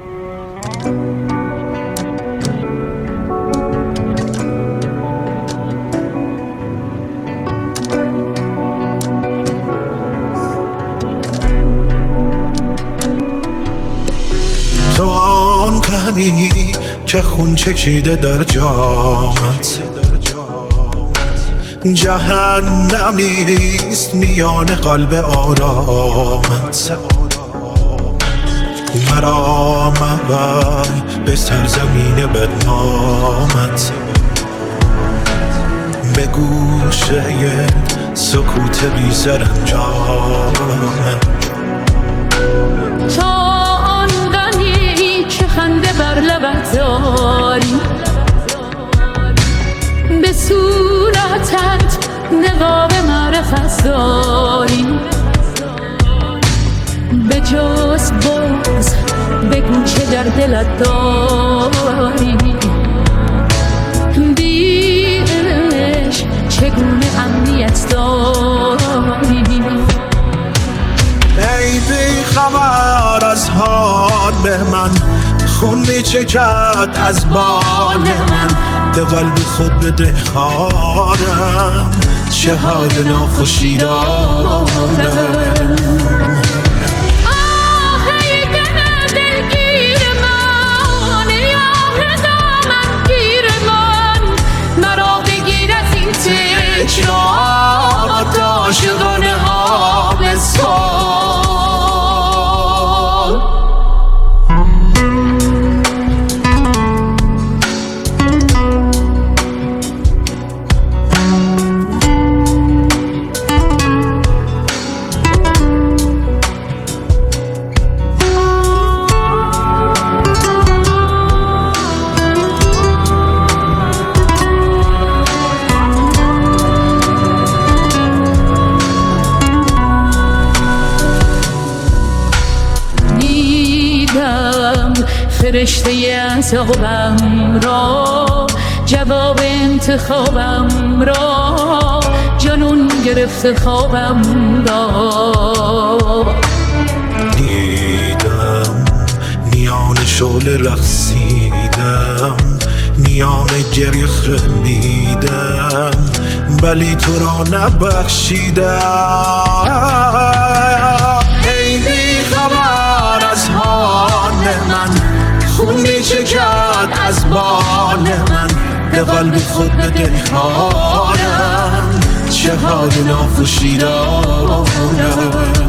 تو آن غمی که خون چکیده در جامت، جهنمیست میان قلب آرامت. مرا مبر به سرزمین بدنامت، به گوشه سکوت بی سرانجامت. تا آن غمی که خنده بر لبت داری، به صورتت نقاب معرفت داری، به جز باز بگو چه در دلت داری. بی عشق چگونه امنیت داری؟ ای بی خبر از حال من، خون می چکد از بال من. به قلب خود بده خارم، چه حال ناخوشی دارم. تکرارات عاشقانه ها به سال. فرشته عذابم را، جواب انتخابم را، جنون گرفته خوابم را. دیدم میان شعله رقصیدم، میان گریه خندیدم، ولی تو را نبخشیدم. ای بی خبر از حال من، خون می چکد از بال من. به قلب خود بده خارم، چه حال ناخوشی دارم.